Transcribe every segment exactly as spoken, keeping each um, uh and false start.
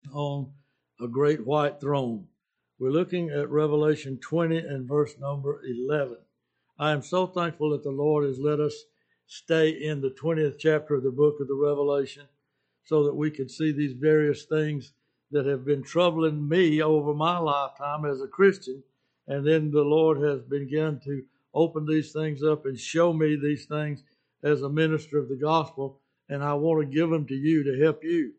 on a great white throne. We're looking at Revelation twenty and verse number eleven. I am so thankful that the Lord has let us stay in the twentieth chapter of the book of the Revelation so that we could see these various things that have been troubling me over my lifetime as a Christian. And then the Lord has begun to open these things up and show me these things as a minister of the gospel. And I want to give them to you to help you.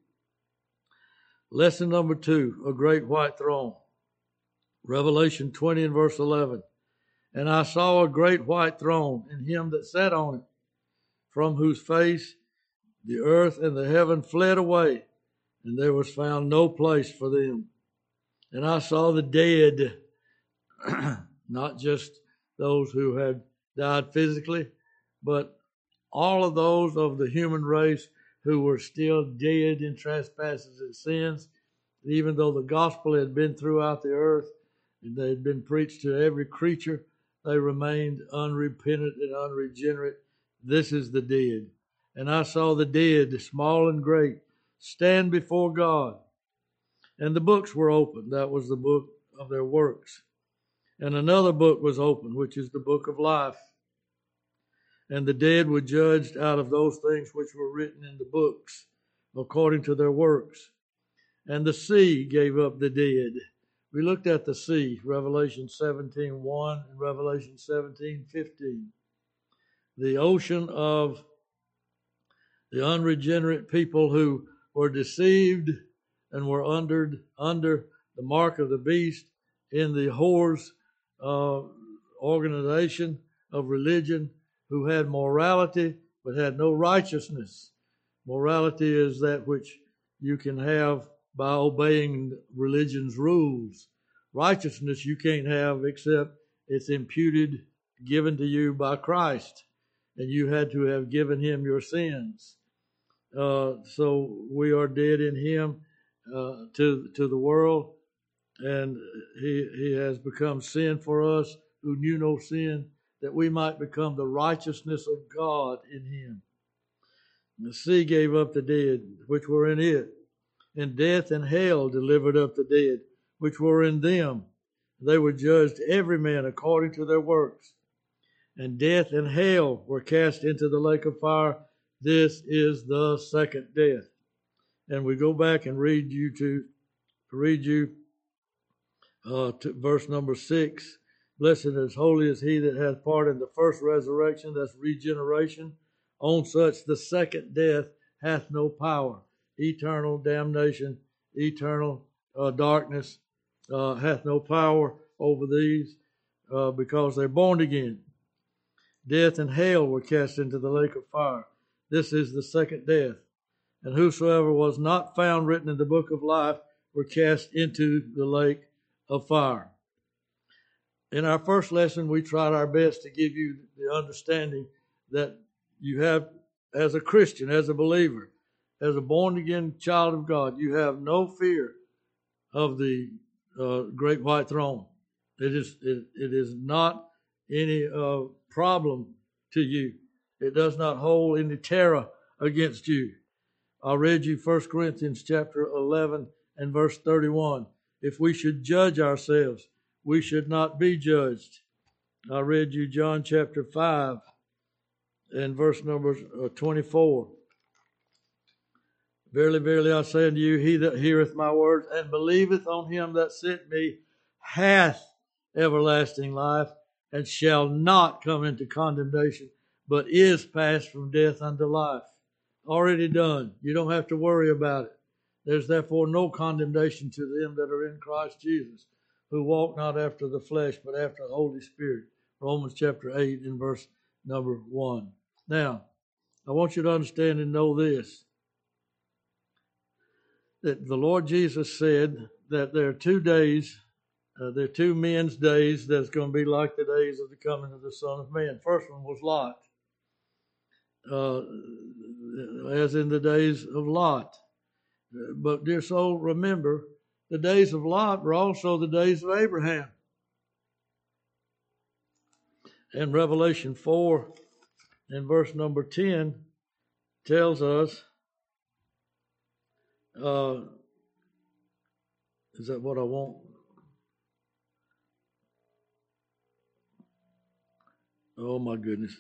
Lesson number two, a great white throne. Revelation twenty and verse eleven. And I saw a great white throne, and him that sat on it, from whose face the earth and the heaven fled away, and there was found no place for them. And I saw the dead, not just those who had died physically, but all of those of the human race who were still dead in trespasses and sins, even though the gospel had been throughout the earth and they had been preached to every creature, they remained unrepentant and unregenerate. This is the dead. And I saw the dead, small and great, stand before God. And the books were opened. That was the book of their works. And another book was opened, which is the book of life. And the dead were judged out of those things which were written in the books, according to their works. And the sea gave up the dead. We looked at the sea, Revelation seventeen one and Revelation seventeen fifteen. The ocean of the unregenerate people who were deceived and were under, under the mark of the beast in the whore's uh, organization of religion, who had morality but had no righteousness. Morality is that which you can have by obeying religion's rules. Righteousness you can't have except it's imputed, given to you by Christ, and you had to have given him your sins. Uh, so we are dead in him uh, to to the world, and he he has become sin for us who knew no sin, that we might become the righteousness of God in him. And the sea gave up the dead which were in it, and death and hell delivered up the dead which were in them. They were judged every man according to their works. And death and hell were cast into the lake of fire. This is the second death. And we go back and read you to read you uh, to verse number six. Blessed and as holy is he that hath part in the first resurrection, that's regeneration. On such the second death hath no power. Eternal damnation, eternal uh, darkness uh, hath no power over these uh, because they're born again. Death and hell were cast into the lake of fire. This is the second death. And whosoever was not found written in the book of life were cast into the lake of fire. In our first lesson, we tried our best to give you the understanding that you have, as a Christian, as a believer, as a born-again child of God, you have no fear of the uh, great white throne. It is it, it is not any uh, problem to you. It does not hold any terror against you. I read you First Corinthians chapter eleven and verse thirty-one. If we should judge ourselves, we should not be judged. I read you John chapter five and verse number twenty-four. Verily, verily, I say unto you, he that heareth my words and believeth on him that sent me hath everlasting life, and shall not come into condemnation, but is passed from death unto life. Already done. You don't have to worry about it. There's therefore no condemnation to them that are in Christ Jesus, who walk not after the flesh, but after the Holy Spirit. Romans chapter eight and verse number one. Now, I want you to understand and know this, that the Lord Jesus said that there are two days, uh, there are two men's days that's going to be like the days of the coming of the Son of Man. First one was Lot, uh, as in the days of Lot. But dear soul, remember, the days of Lot were also the days of Abraham. And Revelation four and verse number ten tells us, uh, Is that what I want? Oh my goodness.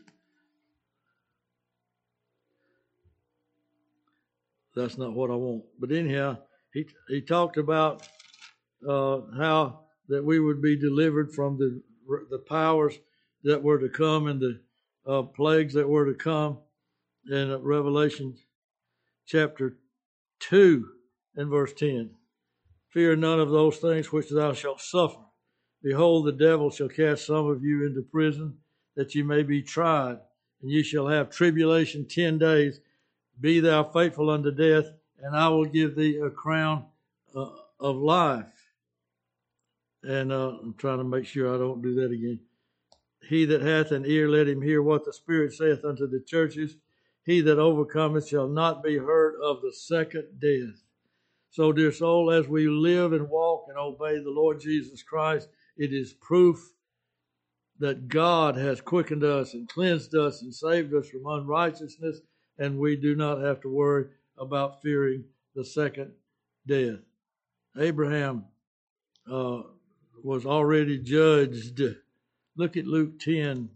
That's not what I want. But anyhow, he he talked about uh, how that we would be delivered from the the powers that were to come and the uh, plagues that were to come in Revelation chapter two and verse ten. Fear none of those things which thou shalt suffer. Behold, the devil shall cast some of you into prison, that ye may be tried, and ye shall have tribulation ten days. Be thou faithful unto death, and I will give thee a crown uh, of life. And uh, I'm trying to make sure I don't do that again. He that hath an ear, let him hear what the Spirit saith unto the churches. He that overcometh shall not be hurt of the second death. So, dear soul, as we live and walk and obey the Lord Jesus Christ, it is proof that God has quickened us and cleansed us and saved us from unrighteousness, and we do not have to worry about fearing the second death. Abraham uh, was already judged. Look at Luke ten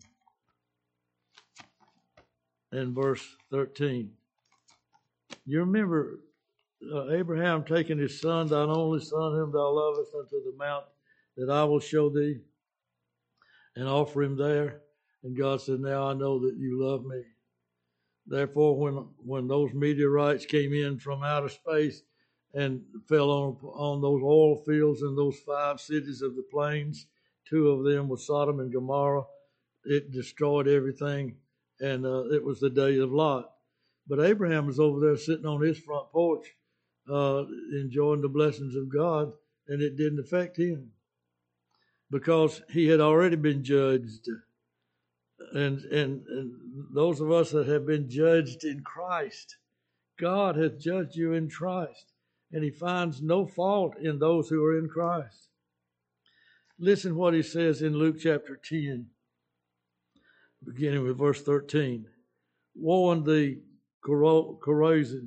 and verse thirteen. You remember uh, Abraham taking his son, thine only son, whom thou lovest, unto the mount that I will show thee, and offer him there. And God said, now I know that you love me. Therefore, when when those meteorites came in from outer space and fell on, on those oil fields in those five cities of the plains, two of them were Sodom and Gomorrah, it destroyed everything, and uh, it was the day of Lot. But Abraham was over there sitting on his front porch, uh, enjoying the blessings of God, and it didn't affect him because he had already been judged. And, and, and those of us that have been judged in Christ, God hath judged you in Christ, and he finds no fault in those who are in Christ. Listen what he says in Luke chapter ten, beginning with verse thirteen. Woe unto thee, Chorazin!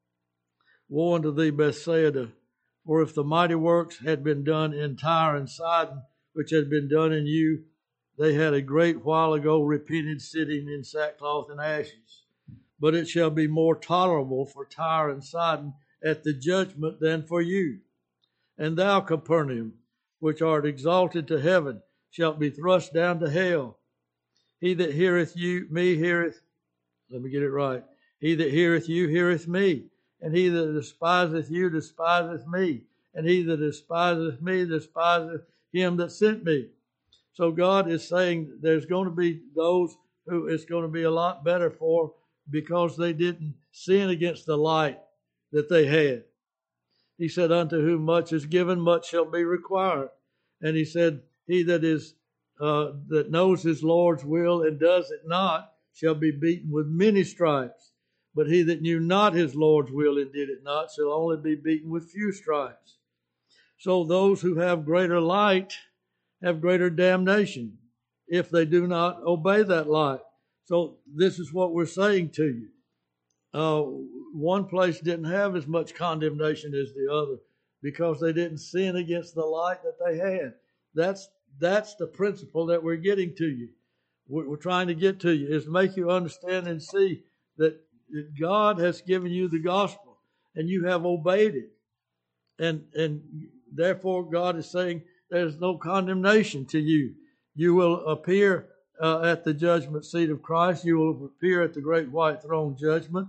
Woe unto thee, Bethsaida! For if the mighty works had been done in Tyre and Sidon, which had been done in you, they had a great while ago repented, sitting in sackcloth and ashes. But it shall be more tolerable for Tyre and Sidon at the judgment than for you. And thou, Capernaum, which art exalted to heaven, shalt be thrust down to hell. He that heareth you, me heareth, let me get it right. He that heareth you, heareth me. And he that despiseth you, despiseth me. And he that despiseth me, despiseth him that sent me. So God is saying there's going to be those who it's going to be a lot better for because they didn't sin against the light that they had. He said, unto whom much is given, much shall be required. And he said, he that is uh, that knows his Lord's will and does it not shall be beaten with many stripes. But he that knew not his Lord's will and did it not shall only be beaten with few stripes. So those who have greater light have greater damnation if they do not obey that light. So this is what we're saying to you. Uh, one place didn't have as much condemnation as the other because they didn't sin against the light that they had. That's that's the principle that we're getting to you. We're, we're trying to get to you is make you understand and see that God has given you the gospel and you have obeyed it. And, and therefore God is saying there's no condemnation to you. You will appear uh, at the judgment seat of Christ. You will appear at the great white throne judgment.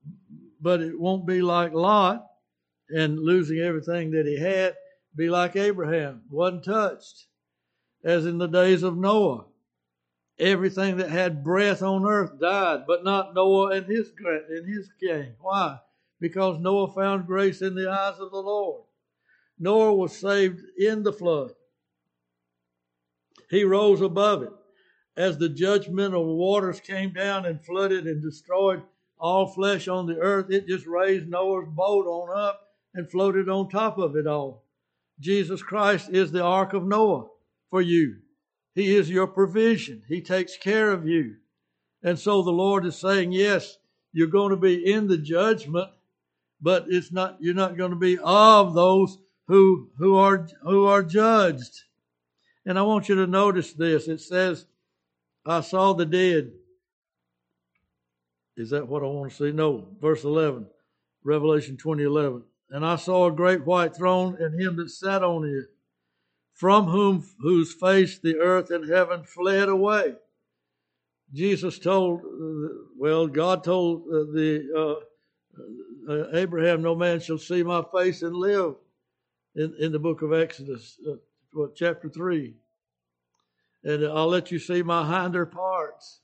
But it won't be like Lot and losing everything that he had. Be like Abraham, wasn't touched. As in the days of Noah. Everything that had breath on earth died, but not Noah and his, and his gang. Why? Because Noah found grace in the eyes of the Lord. Noah was saved in the flood. He rose above it. As the judgmental waters came down and flooded and destroyed all flesh on the earth, it just raised Noah's boat on up and floated on top of it all. Jesus Christ is the ark of Noah for you. He is your provision. He takes care of you. And so the Lord is saying, yes, you're going to be in the judgment, but it's not, you're not going to be of those who who are who are judged. And I want you to notice this. It says, I saw the dead. Is that what I want to see? No. Verse eleven. Revelation twenty eleven. And I saw a great white throne, and him that sat on it, from whom whose face the earth and heaven fled away. Jesus told, well, God told the uh, uh, Abraham, no man shall see my face and live, in, in the book of Exodus, uh, what, chapter three. And I'll let you see my hinder parts.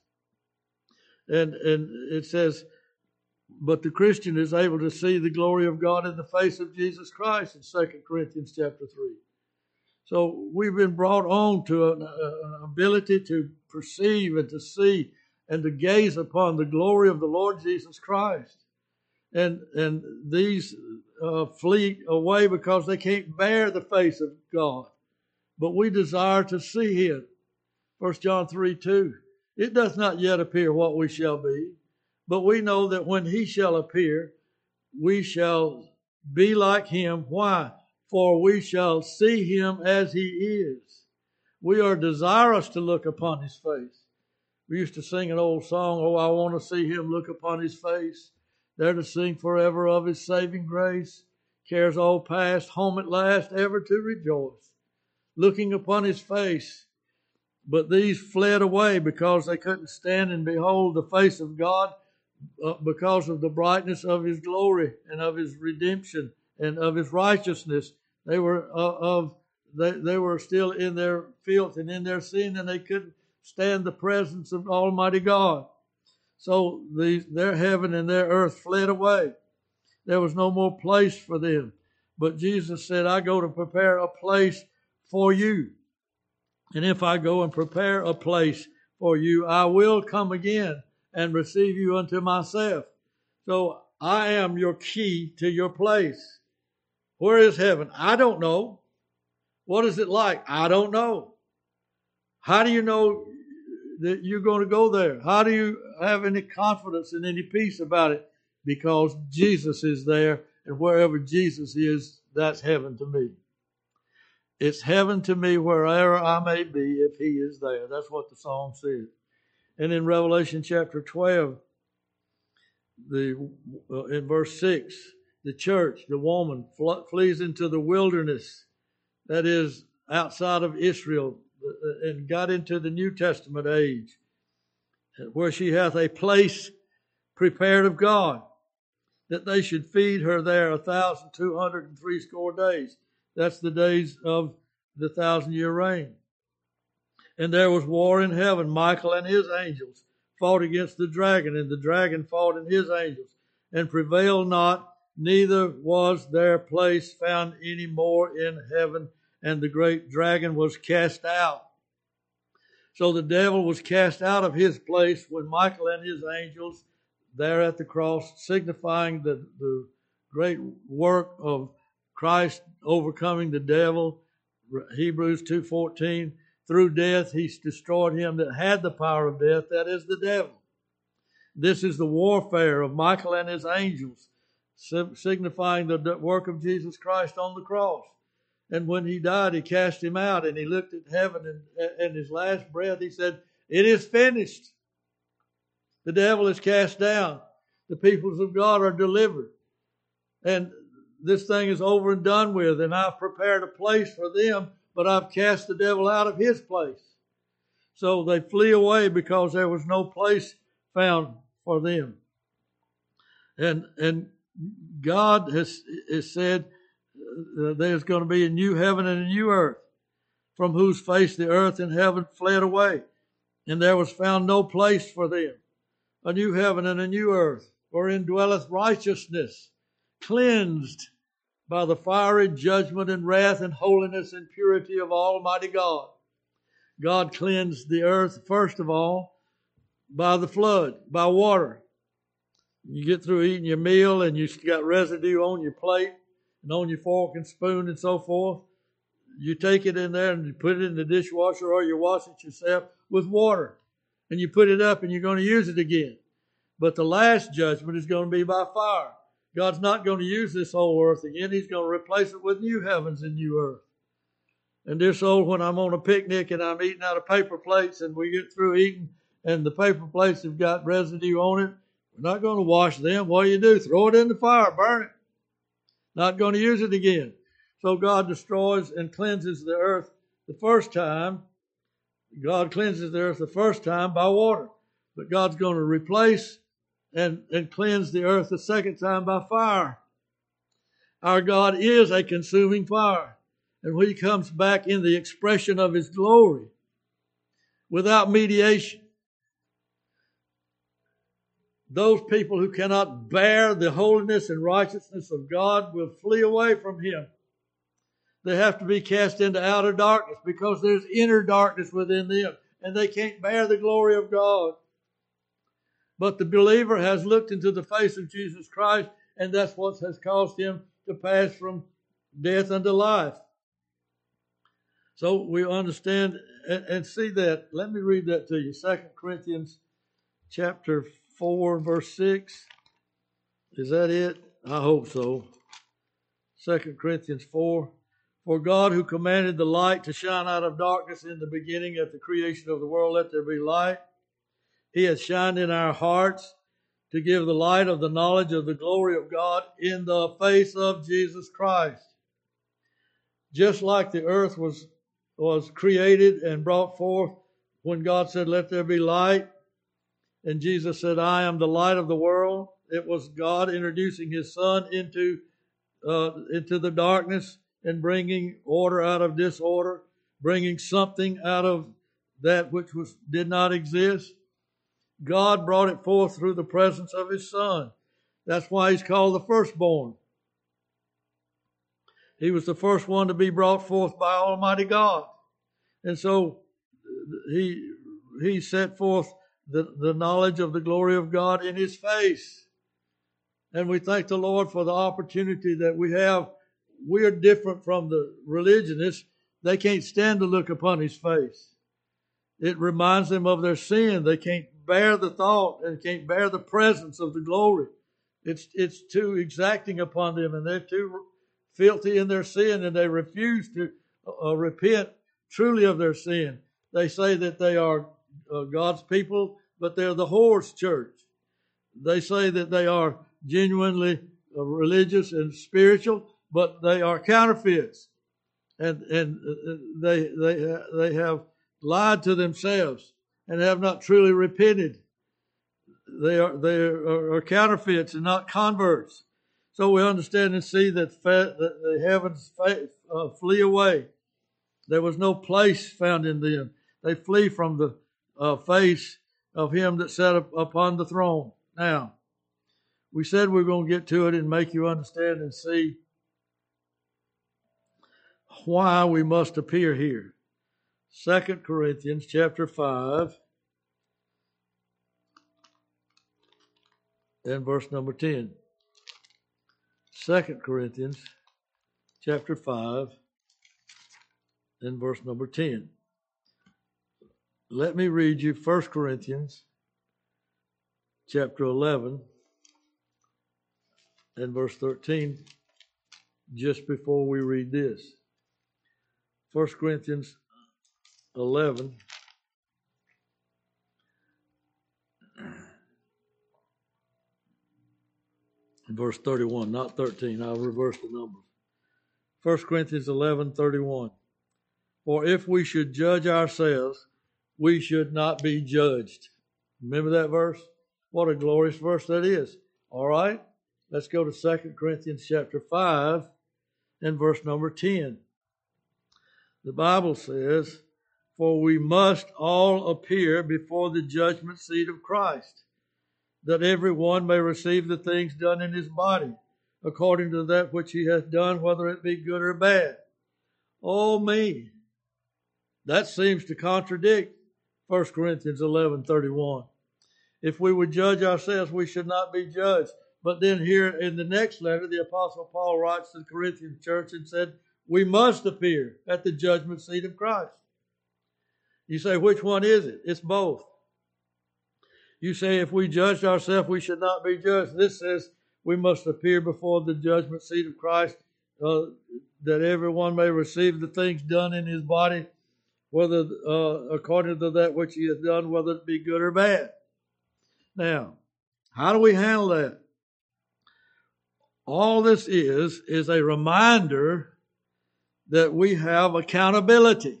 And and it says, but the Christian is able to see the glory of God in the face of Jesus Christ in Second Corinthians chapter three. So we've been brought on to an, an ability to perceive and to see and to gaze upon the glory of the Lord Jesus Christ. And and these uh, flee away because they can't bear the face of God. But we desire to see Him. First John three two. It does not yet appear what we shall be, but we know that when He shall appear, we shall be like Him. Why? For we shall see Him as He is. We are desirous to look upon His face. We used to sing an old song, oh, I want to see Him look upon His face, there to sing forever of His saving grace, cares all past, home at last, ever to rejoice, looking upon His face. But these fled away because they couldn't stand and behold the face of God uh, because of the brightness of His glory and of His redemption and of His righteousness. They were uh, of they, they were still in their filth and in their sin, and they couldn't stand the presence of Almighty God. So the, their heaven and their earth fled away. There was no more place for them. But Jesus said, I go to prepare a place for you. And if I go and prepare a place for you, I will come again and receive you unto myself. So I am your key to your place. Where is heaven? I don't know. What is it like? I don't know. How do you know that you're going to go there? How do you have any confidence and any peace about it? Because Jesus is there, and wherever Jesus is, that's heaven to me. It's heaven to me wherever I may be if He is there. That's what the song says. And in Revelation chapter twelve, the uh, in verse six, the church, the woman, fl- flees into the wilderness, that is outside of Israel, uh, and got into the New Testament age, where she hath a place prepared of God, that they should feed her there a thousand two hundred and threescore days. That's the days of the thousand year reign. And there was war in heaven. Michael and his angels fought against the dragon, and the dragon fought and his angels, and prevailed not, neither was their place found any more in heaven, and the great dragon was cast out. So the devil was cast out of his place when Michael and his angels there at the cross, signifying the, the great work of Christ overcoming the devil. Hebrews two fourteen, through death He destroyed him that had the power of death, that is the devil. This is the warfare of Michael and his angels, signifying the work of Jesus Christ on the cross. And when He died, He cast him out, and He looked at heaven, and in His last breath He said, it is finished. The devil is cast down. The peoples of God are delivered. And this thing is over and done with, and I've prepared a place for them, but I've cast the devil out of his place. So they flee away because there was no place found for them. And and God has, has said uh, there's going to be a new heaven and a new earth, from whose face the earth and heaven fled away, and there was found no place for them. A new heaven and a new earth, wherein dwelleth righteousness, cleansed by the fiery judgment and wrath and holiness and purity of Almighty God. God cleansed the earth, first of all, by the flood, by water. You get through eating your meal and you got residue on your plate and on your fork and spoon and so forth. You take it in there and you put it in the dishwasher, or you wash it yourself with water. And you put it up and you're going to use it again. But the last judgment is going to be by fire. God's not going to use this old earth again. He's going to replace it with new heavens and new earth. And dear soul, when I'm on a picnic and I'm eating out of paper plates and we get through eating and the paper plates have got residue on it, we're not going to wash them. What do you do? Throw it in the fire, burn it. Not going to use it again. So God destroys and cleanses the earth the first time. God cleanses the earth the first time by water. But God's going to replace and, and cleanse the earth the second time by fire. Our God is a consuming fire. And when he comes back in the expression of his glory, without mediation, those people who cannot bear the holiness and righteousness of God will flee away from him. They have to be cast into outer darkness because there's inner darkness within them, and they can't bear the glory of God. But the believer has looked into the face of Jesus Christ, and that's what has caused him to pass from death unto life. So we understand and, and see that. Let me read that to you. Second Corinthians chapter four, verse six. Is that it? I hope so. Second Corinthians four. For God, who commanded the light to shine out of darkness in the beginning at the creation of the world, let there be light. He has shined in our hearts to give the light of the knowledge of the glory of God in the face of Jesus Christ. Just like the earth was, was created and brought forth when God said, let there be light, and Jesus said, I am the light of the world. It was God introducing his son into, uh, into the darkness and bringing order out of disorder, bringing something out of that which was did not exist. God brought it forth through the presence of his son. That's why he's called the firstborn. He was the first one to be brought forth by Almighty God. And so he, he set forth the, the knowledge of the glory of God in his face. And we thank the Lord for the opportunity that we have. We are different from the religionists. They can't stand to look upon his face. It reminds them of their sin. They can't bear the thought and can't bear the presence of the glory. It's, it's too exacting upon them, and they're too filthy in their sin, and they refuse to uh, repent truly of their sin. They say that they are uh, God's people, but they're the whore's church. They say that they are genuinely uh, religious and spiritual, but they are counterfeits, and and uh, they they uh, they have lied to themselves and have not truly repented. They are they are, are counterfeits and not converts. So we understand and see that, fa- that the heavens fa- uh, flee away. There was no place found in them. They flee from the uh, face of him that sat up upon the throne. Now, we said we we're going to get to it and make you understand and see why we must appear here. Second Corinthians chapter five and verse number ten. Second Corinthians chapter five and verse number ten. Let me read you First Corinthians chapter eleven and verse thirteen just before we read this. First Corinthians eleven verse thirty-one, not thirteen. I'll reverse the numbers. First Corinthians eleven thirty-one. For if we should judge ourselves, we should not be judged. Remember that verse? What a glorious verse that is. All right, let's go to Second Corinthians chapter five and verse number ten. The Bible says, for we must all appear before the judgment seat of Christ, that every one may receive the things done in his body, according to that which he hath done, whether it be good or bad. Oh me! That seems to contradict First Corinthians eleven thirty-one. If we would judge ourselves, we should not be judged. But then here in the next letter, the Apostle Paul writes to the Corinthian church and said, we must appear at the judgment seat of Christ. You say, which one is it? It's both. You say, if we judged ourselves, we should not be judged. This says, we must appear before the judgment seat of Christ, uh, that everyone may receive the things done in his body, whether uh, according to that which he has done, whether it be good or bad. Now, how do we handle that? All this is, is a reminder that we have accountability.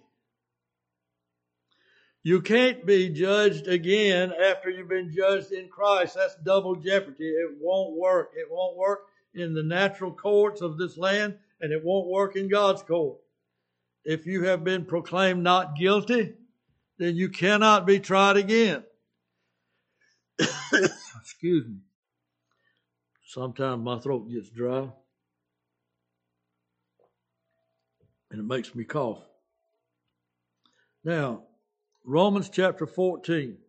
You can't be judged again after you've been judged in Christ. That's double jeopardy. It won't work. It won't work in the natural courts of this land, and it won't work in God's court. If you have been proclaimed not guilty, then you cannot be tried again. Excuse me. Sometimes my throat gets dry, and it makes me cough. Now, Romans chapter fourteen.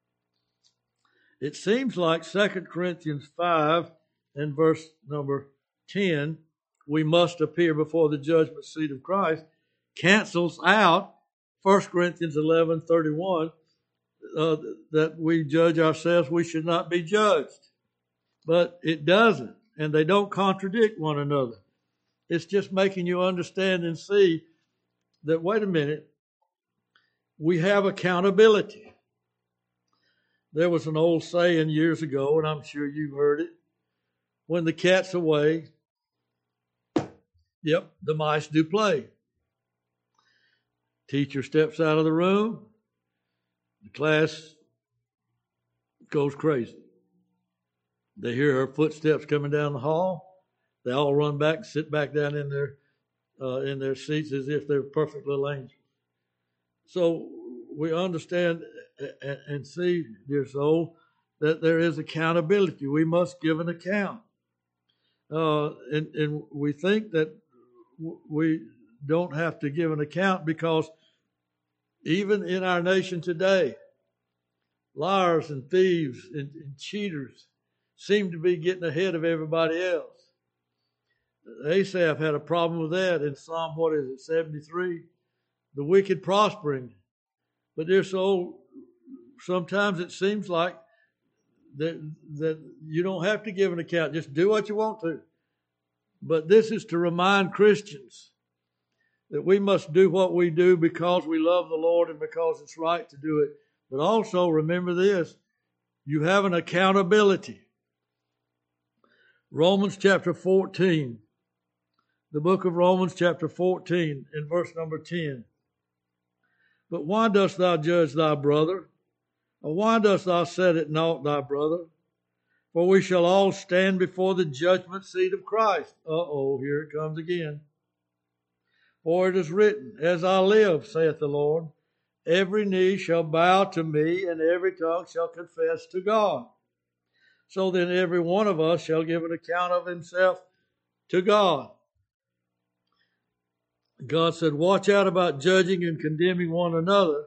It seems like Second Corinthians five and verse number ten, we must appear before the judgment seat of Christ, cancels out First Corinthians eleven thirty-one, uh, that we judge ourselves, we should not be judged. But it doesn't, and they don't contradict one another. It's just making you understand and see that, wait a minute, we have accountability. There was an old saying years ago, and I'm sure you've heard it. When the cat's away, yep, the mice do play. Teacher steps out of the room, the class goes crazy. They hear her footsteps coming down the hall. They all run back and sit back down in their uh, in their seats as if they're perfect little angels. So we understand and see, dear soul, that there is accountability. We must give an account. Uh, and, and we think that we don't have to give an account because even in our nation today, liars and thieves and, and cheaters seem to be getting ahead of everybody else. Asaph had a problem with that in Psalm, what is it, seventy-three? The wicked prospering. But dear soul, sometimes it seems like that, that you don't have to give an account. Just do what you want to. But this is to remind Christians that we must do what we do because we love the Lord and because it's right to do it. But also remember this, you have an accountability. Romans chapter fourteen, the book of Romans chapter fourteen in verse number ten. But why dost thou judge thy brother? Or why dost thou set at naught thy brother? For we shall all stand before the judgment seat of Christ. Uh-oh, here it comes again. For it is written, As I live, saith the Lord, every knee shall bow to me, and every tongue shall confess to God. So then every one of us shall give an account of himself to God. God said, watch out about judging and condemning one another,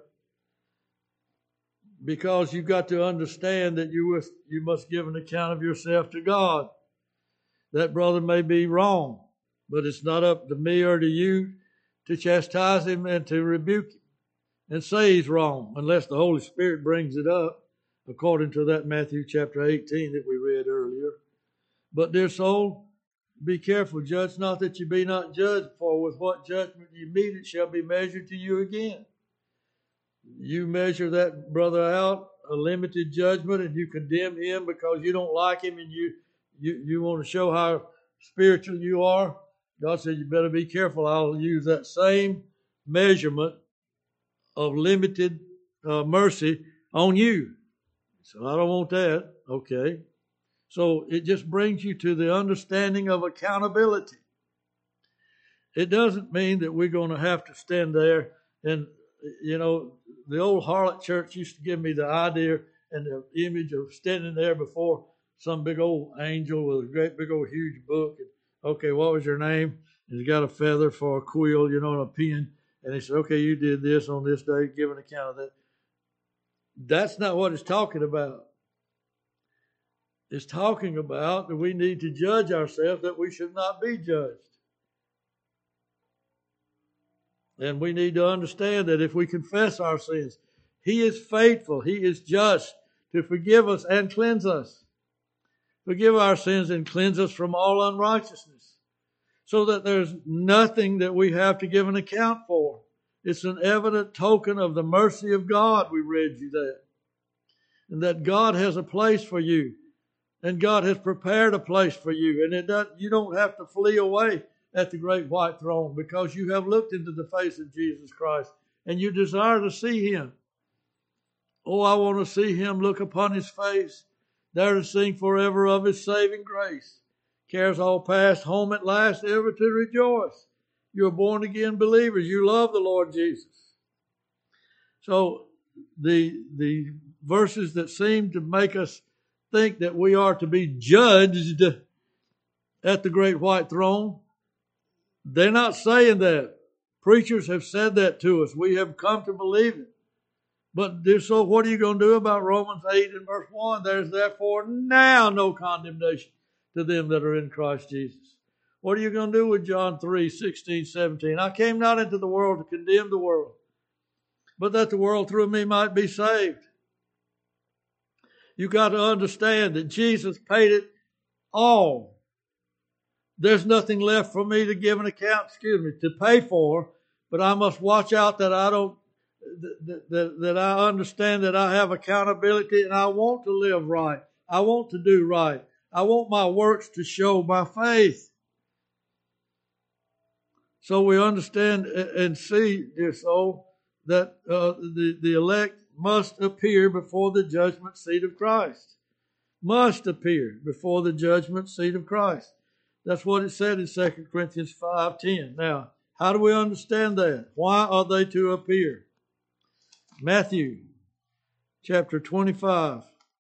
because you've got to understand that you must, you must give an account of yourself to God. That brother may be wrong, but it's not up to me or to you to chastise him and to rebuke him and say he's wrong, unless the Holy Spirit brings it up, according to that Matthew chapter eighteen that we read earlier. But dear soul, be careful, judge not that you be not judged, for with what judgment you meet it shall be measured to you again. You measure that brother out, a limited judgment, and you condemn him because you don't like him and you, you, you want to show how spiritual you are. God said, you better be careful. I'll use that same measurement of limited uh, mercy on you. So I don't want that. Okay. So it just brings you to the understanding of accountability. It doesn't mean that we're going to have to stand there and, you know, the old harlot church used to give me the idea and the image of standing there before some big old angel with a great big old huge book. And, okay, what was your name? And he's got a feather for a quill, you know, and a pen. And he said, okay, you did this on this day, give an account of that. That's not what it's talking about. It's talking about that we need to judge ourselves, that we should not be judged. And we need to understand that if we confess our sins, He is faithful, He is just to forgive us and cleanse us. forgive our sins, and cleanse us from all unrighteousness. So that there's nothing that we have to give an account for. It's an evident token of the mercy of God, we read you that. And that God has a place for you. And God has prepared a place for you. And it does, you don't have to flee away at the great white throne, because you have looked into the face of Jesus Christ and you desire to see him. Oh, I want to see him, look upon his face, there to sing forever of his saving grace. Cares all past, home at last, ever to rejoice. You're born again believers. You love the Lord Jesus. So the, the verses that seem to make us think that we are to be judged at the great white throne, they're not saying that. Preachers have said that to us. We have come to believe it. But so what are you going to do about Romans eight and verse one? There's therefore now no condemnation to them that are in Christ Jesus. What are you going to do with John three, sixteen, seventeen? I came not into the world to condemn the world, but that the world through me might be saved. You got to understand that Jesus paid it all. There's nothing left for me to give an account, excuse me, to pay for, but I must watch out that I don't, that, that, that I understand that I have accountability, and I want to live right. I want to do right. I want my works to show my faith. So we understand and see, dear soul, that uh, the, the elect must appear before the judgment seat of Christ. Must appear before the judgment seat of Christ. That's what it said in Second Corinthians five ten. Now, how do we understand that? Why are they to appear? Matthew chapter twenty-five,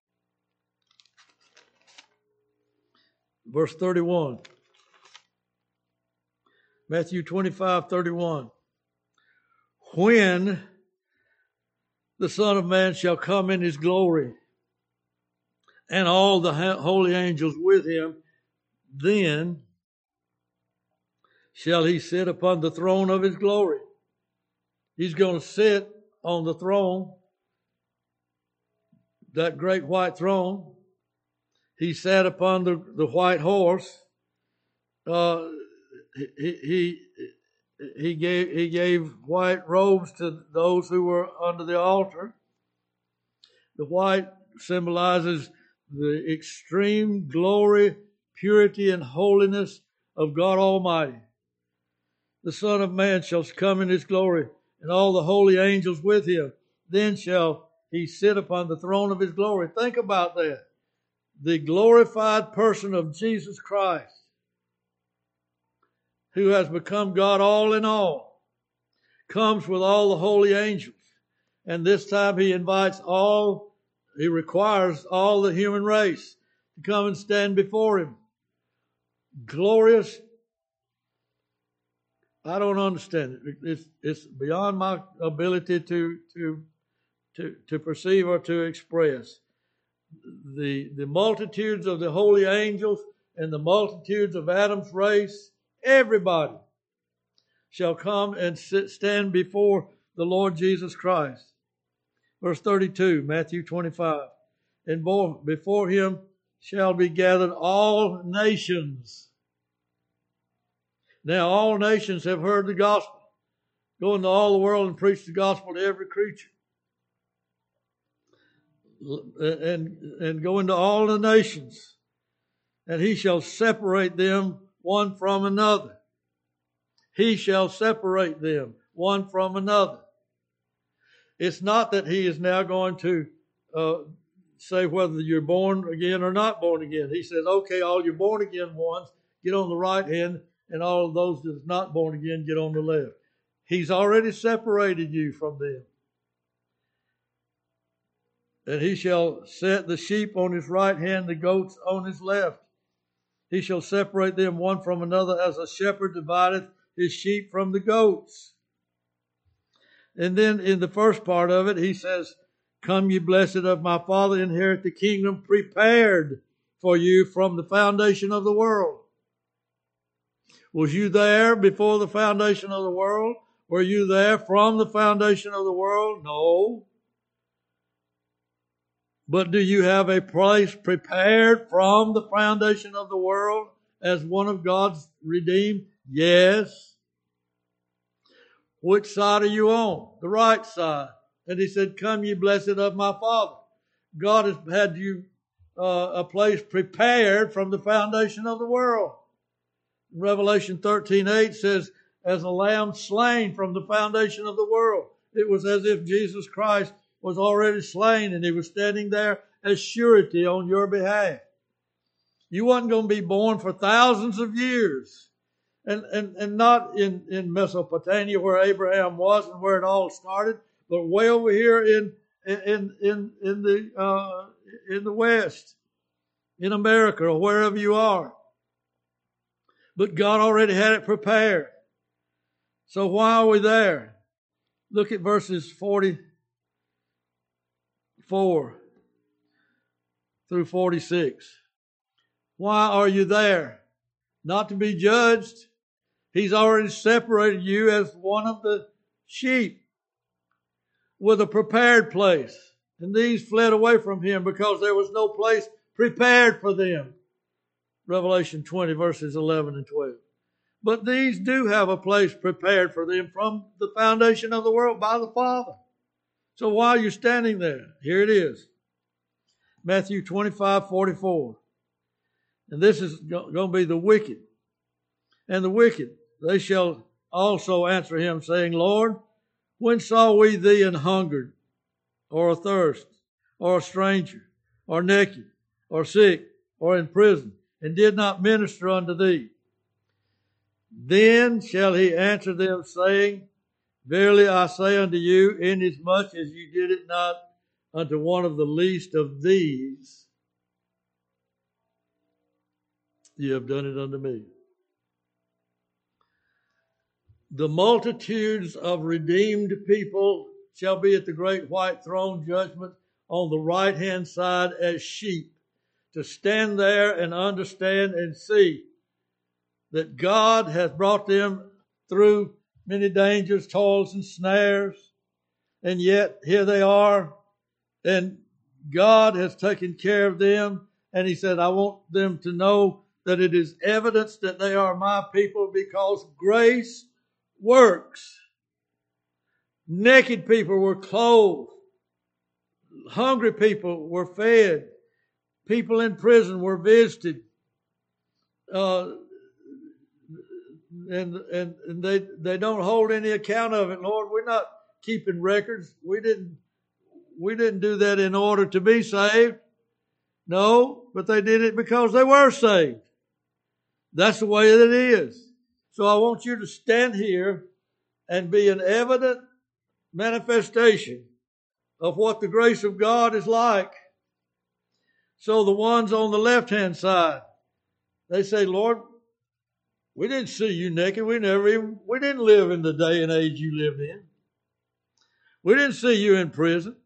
verse thirty-one. Matthew twenty-five, thirty-one. When the Son of Man shall come in his glory, and all the holy angels with him, then shall he sit upon the throne of his glory. He's going to sit on the throne, that great white throne. He sat upon the, the white horse. Uh, he, he, he gave, he gave white robes to those who were under the altar. The white symbolizes the extreme glory, purity, and holiness of God Almighty. The Son of Man shall come in his glory, and all the holy angels with him. Then shall he sit upon the throne of his glory. Think about that. The glorified person of Jesus Christ, who has become God all in all, comes with all the holy angels. And this time he invites all, he requires all the human race to come and stand before him. Glorious. I don't understand it. It's, it's beyond my ability to, to, to, to perceive or to express. The, the multitudes of the holy angels and the multitudes of Adam's race, everybody shall come and sit, stand before the Lord Jesus Christ. Verse thirty-two, Matthew twenty-five. And before him shall be gathered all nations. Now all nations have heard the gospel. Go into all the world and preach the gospel to every creature. And, and go into all the nations. And he shall separate them one from another. He shall separate them one from another. It's not that he is now going to uh, say whether you're born again or not born again. He says, okay, all your born again ones, get on the right hand, and all of those that are not born again, get on the left. He's already separated you from them. And he shall set the sheep on his right hand, the goats on his left. He shall separate them one from another, as a shepherd divideth his sheep from the goats. And then in the first part of it, he says, come ye blessed of my Father, inherit the kingdom prepared for you from the foundation of the world. Was you there before the foundation of the world? Were you there from the foundation of the world? No. But do you have a place prepared from the foundation of the world as one of God's redeemed? Yes. Which side are you on? The right side. And he said, come ye blessed of my Father. God has had you uh, a place prepared from the foundation of the world. Revelation thirteen eight says, as a lamb slain from the foundation of the world. It was as if Jesus Christ was already slain and he was standing there as surety on your behalf. You wasn't going to be born for thousands of years. And, and, and not in, in Mesopotamia where Abraham was and where it all started, but way over here in, in, in, in the, uh, in the West, in America or wherever you are. But God already had it prepared. So why are we there? Look at verses forty-four through forty-six. Why are you there? Not to be judged. He's already separated you as one of the sheep with a prepared place. And these fled away from him because there was no place prepared for them. Revelation twenty verses eleven and twelve. But these do have a place prepared for them from the foundation of the world by the Father. So why are you standing there? Here it is. Matthew twenty-five forty-four. And this is going to be the wicked. And the wicked, they shall also answer him, saying, Lord, when saw we thee an hungered, or athirst, or a stranger, or naked, or sick, or in prison, and did not minister unto thee? Then shall he answer them, saying, verily I say unto you, inasmuch as you did it not unto one of the least of these, you have done it unto me. The multitudes of redeemed people shall be at the great white throne judgment on the right hand side as sheep, to stand there and understand and see that God hath brought them through many dangers, toils, and snares, and yet here they are, and God has taken care of them, and he said, I want them to know that it is evidence that they are my people because grace works. Naked people were clothed. Hungry people were fed. People in prison were visited. Uh, and and, and they, they don't hold any account of it. Lord, we're not keeping records. We didn't we didn't do that in order to be saved. No, but they did it because they were saved. That's the way that it is. So I want you to stand here and be an evident manifestation of what the grace of God is like. So the ones on the left-hand side, they say, Lord, we didn't see you naked. We never even, we didn't live in the day and age you lived in. We didn't see you in prison.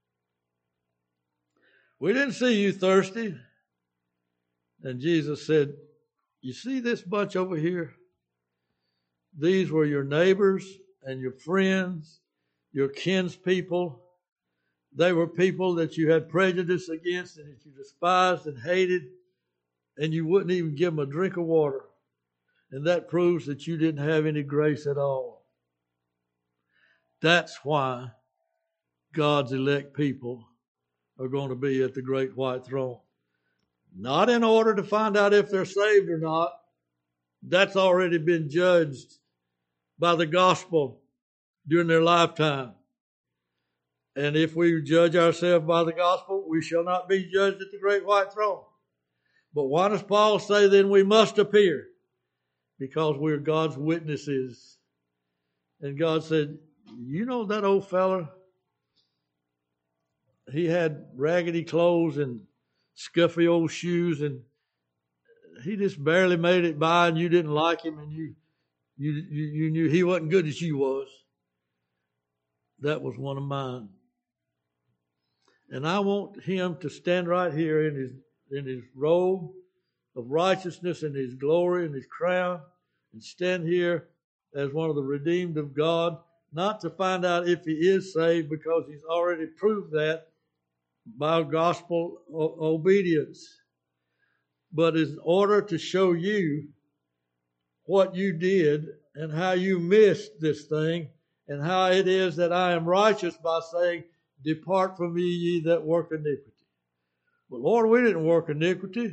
We didn't see you thirsty. And Jesus said, you see this bunch over here? These were your neighbors and your friends, your kinspeople. They were people that you had prejudice against and that you despised and hated, and you wouldn't even give them a drink of water. And that proves that you didn't have any grace at all. That's why God's elect people are going to be at the great white throne. Not in order to find out if they're saved or not. That's already been judged by the gospel during their lifetime. And if we judge ourselves by the gospel, we shall not be judged at the great white throne. But why does Paul say then we must appear? Because we're God's witnesses. And God said, you know that old fella? He had raggedy clothes and scuffy old shoes, and he just barely made it by, and you didn't like him, and you you you, you knew he wasn't good as you was. That was one of mine. And I want him to stand right here in his in his robe of righteousness and his glory and his crown, and stand here as one of the redeemed of God, not to find out if he is saved, because he's already proved that by gospel obedience, but in order to show you what you did and how you missed this thing and how it is that I am righteous by saying, depart from me, ye that work iniquity. But Lord, we didn't work iniquity.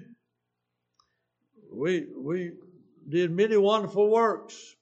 We, we did many wonderful works.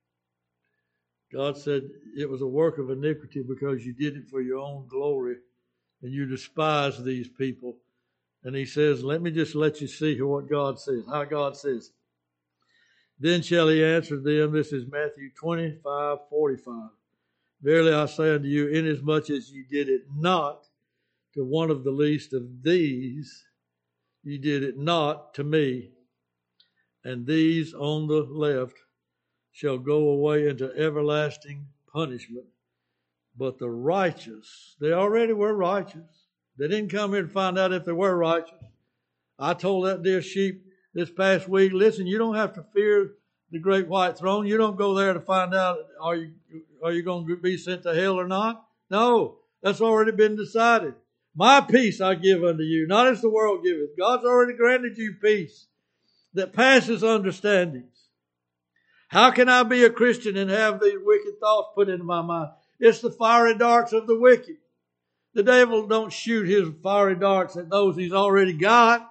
God said it was a work of iniquity because you did it for your own glory and you despise these people. And he says, let me just let you see what God says, how God says. Then shall he answer them, this is Matthew twenty-five forty-five. Verily I say unto you, inasmuch as you did it not to one of the least of these, you did it not to me. And these on the left shall go away into everlasting punishment. But the righteous, they already were righteous. They didn't come here to find out if they were righteous. I told that dear sheep this past week, listen, you don't have to fear the great white throne. You don't go there to find out, are you, are you going to be sent to hell or not? No, that's already been decided. My peace I give unto you, not as the world giveth. God's already granted you peace that passes understandings. How can I be a Christian and have these wicked thoughts put into my mind? It's the fiery darts of the wicked. The devil don't shoot his fiery darts at those he's already got.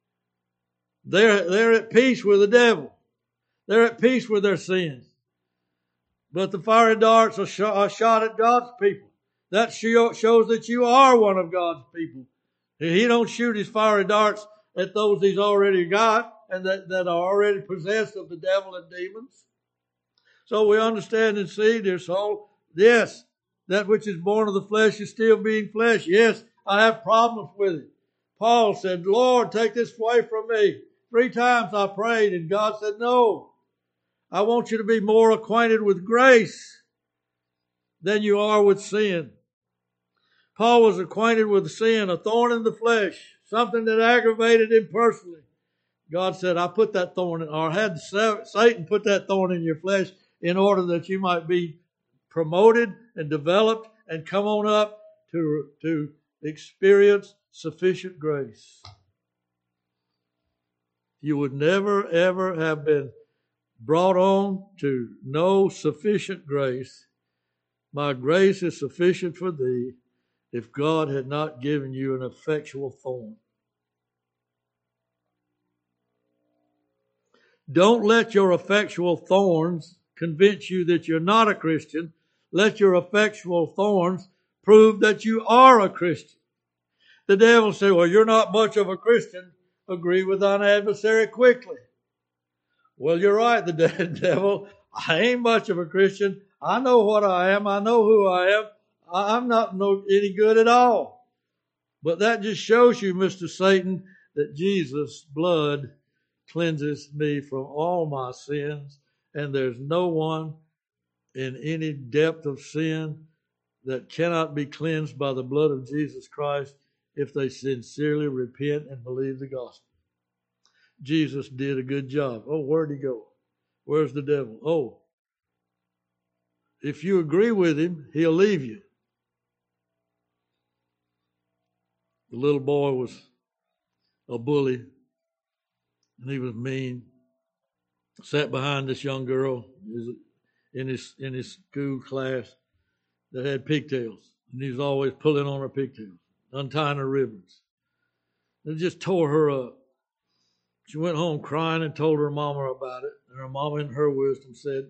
They're, they're at peace with the devil. They're at peace with their sins. But the fiery darts are, sh- are shot at God's people. That sh- shows that you are one of God's people. He don't shoot his fiery darts at those he's already got and that, that are already possessed of the devil and demons. So we understand and see, dear soul, yes, that which is born of the flesh is still being flesh. Yes, I have problems with it. Paul said, Lord, take this away from me. Three times I prayed and God said, no, I want you to be more acquainted with grace than you are with sin. Paul was acquainted with sin, a thorn in the flesh, something that aggravated him personally. God said, I put that thorn in, or had Satan put that thorn in your flesh in order that you might be promoted and developed and come on up to, to experience sufficient grace. You would never, ever have been brought on to know sufficient grace. My grace is sufficient for thee if God had not given you an effectual thorn. Don't let your effectual thorns convince you that you're not a Christian. Let your effectual thorns prove that you are a Christian. The devil said, well, you're not much of a Christian. Agree with thine adversary quickly. Well, you're right, the devil. I ain't much of a Christian. I know what I am. I know who I am. I'm not no, any good at all. But that just shows you, Mister Satan, that Jesus' blood cleanses me from all my sins. And there's no one in any depth of sin that cannot be cleansed by the blood of Jesus Christ if they sincerely repent and believe the gospel. Jesus did a good job. Oh, where'd he go? Where's the devil? Oh, if you agree with him, he'll leave you. The little boy was a bully, and he was mean. Sat behind this young girl in his in his school class that had pigtails, and he was always pulling on her pigtails, untying her ribbons. It just tore her up. She went home crying and told her mama about it, and her mama, in her wisdom, said,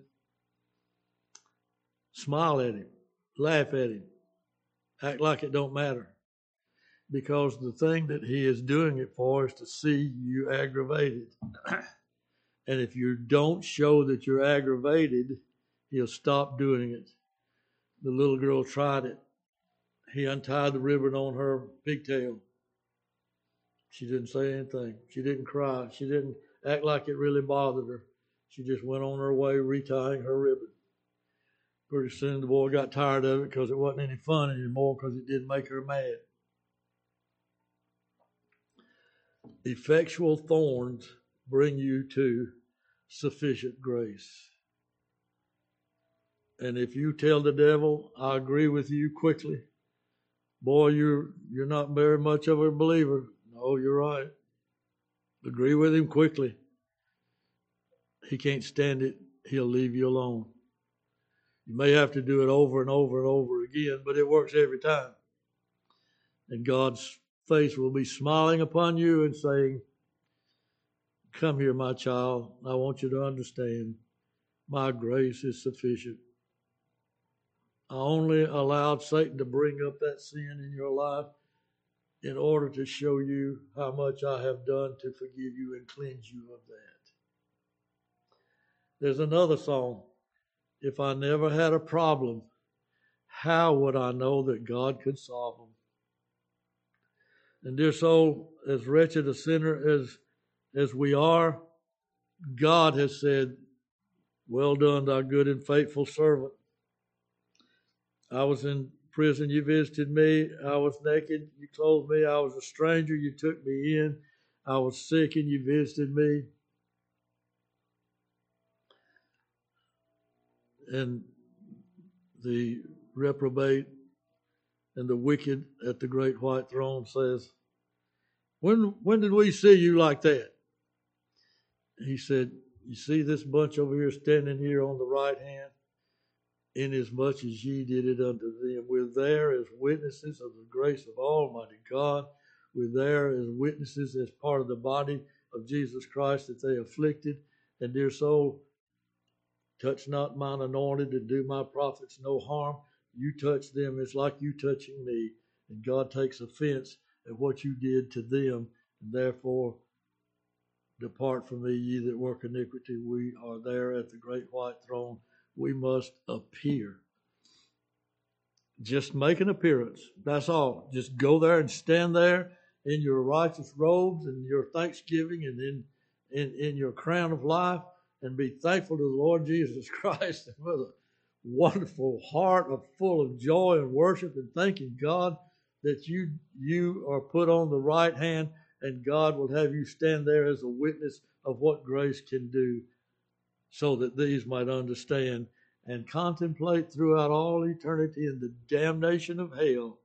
smile at him, laugh at him, act like it don't matter. Because the thing that he is doing it for is to see you aggravated. And if you don't show that you're aggravated, he'll stop doing it. The little girl tried it. He untied the ribbon on her pigtail. She didn't say anything. She didn't cry. She didn't act like it really bothered her. She just went on her way retying her ribbon. Pretty soon the boy got tired of it because it wasn't any fun anymore because it didn't make her mad. Effectual thorns bring you to sufficient grace. And if you tell the devil, I agree with you quickly, Boy, you're you're not very much of a believer. No, you're right. Agree with him quickly. He can't stand it. He'll leave you alone. You may have to do it over and over and over again, but it works every time. And God's face will be smiling upon you and saying, come here, my child. I want you to understand my grace is sufficient. I only allowed Satan to bring up that sin in your life in order to show you how much I have done to forgive you and cleanse you of that. There's another song. If I never had a problem, how would I know that God could solve them? And dear soul, as wretched a sinner as, as we are, God has said, well done, thy good and faithful servant. I was in prison, you visited me. I was naked, you clothed me. I was a stranger, you took me in. I was sick and you visited me. And the reprobate and the wicked at the great white throne says, when, when did we see you like that? He said, you see this bunch over here standing here on the right hand? Inasmuch as ye did it unto them. We're there as witnesses of the grace of Almighty God. We're there as witnesses as part of the body of Jesus Christ that they afflicted. And dear soul, touch not mine anointed and do my prophets no harm. You touch them, it's like you touching me. And God takes offense at what you did to them. And therefore, depart from me, ye that work iniquity. We are there at the great white throne. We must appear. Just make an appearance. That's all. Just go there and stand there in your righteous robes and your thanksgiving and in, in, in your crown of life and be thankful to the Lord Jesus Christ with a wonderful heart of full of joy and worship and thanking God that you you are put on the right hand and God will have you stand there as a witness of what grace can do so that these might understand and contemplate throughout all eternity in the damnation of hell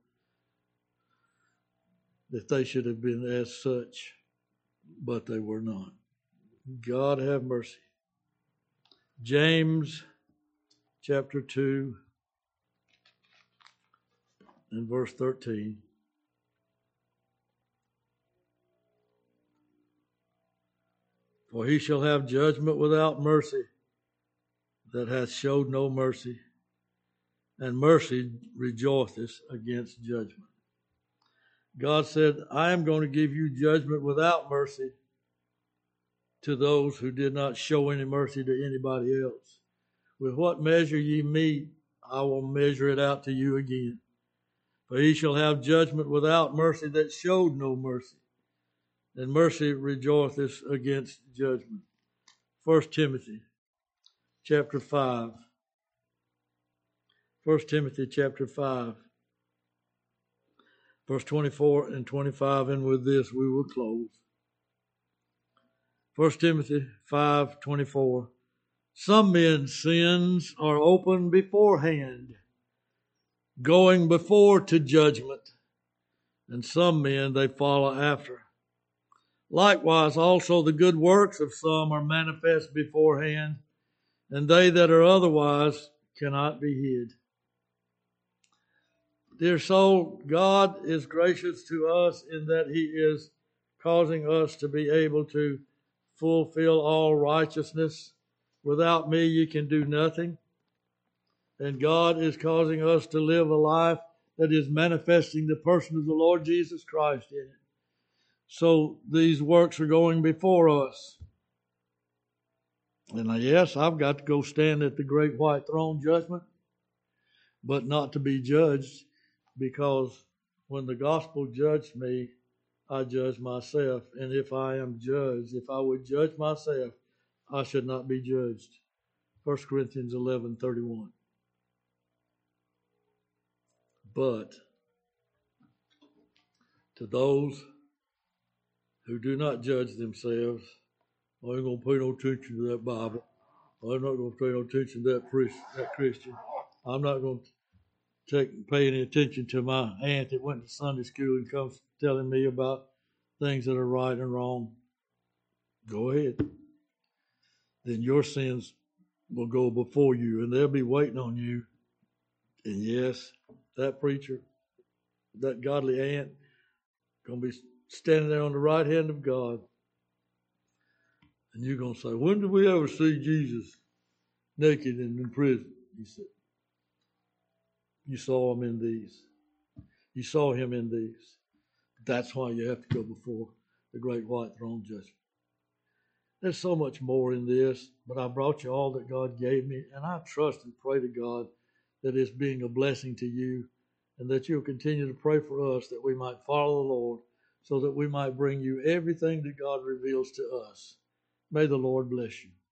that they should have been as such, but they were not. God have mercy. James chapter two and verse thirteen. For he shall have judgment without mercy that hath showed no mercy, and mercy rejoiceth against judgment. God said, I am going to give you judgment without mercy to those who did not show any mercy to anybody else. With what measure ye meet, I will measure it out to you again. For he shall have judgment without mercy that showed no mercy, and mercy rejoiceth against judgment. First Timothy chapter five. First Timothy chapter five. Verse twenty-four and twenty-five, and with this we will close. First Timothy five twenty-four. Some men's sins are open beforehand, going before to judgment, and some men they follow after. Likewise also the good works of some are manifest beforehand, and they that are otherwise cannot be hid. Dear soul, God is gracious to us in that he is causing us to be able to fulfill all righteousness. Without me, you can do nothing. And God is causing us to live a life that is manifesting the person of the Lord Jesus Christ in it. So these works are going before us. And yes, I've got to go stand at the great white throne judgment, but not to be judged, because when the gospel judged me, I judge myself. And if I am judged, if I would judge myself, I should not be judged. First Corinthians eleven thirty-one. But to those who do not judge themselves, I ain't going to pay no attention to that Bible. I'm not going to pay no attention to that, priest, that Christian. I'm not going to. take, pay any attention to my aunt that went to Sunday school and comes telling me about things that are right and wrong, go ahead. Then your sins will go before you, and they'll be waiting on you. And yes, that preacher, that godly aunt, going to be standing there on the right hand of God. And you're going to say, when did we ever see Jesus naked and in prison? He said, you saw him in these. You saw him in these. That's why you have to go before the great white throne judgment. There's so much more in this, but I brought you all that God gave me, and I trust and pray to God that it's being a blessing to you, and that you'll continue to pray for us that we might follow the Lord, so that we might bring you everything that God reveals to us. May the Lord bless you.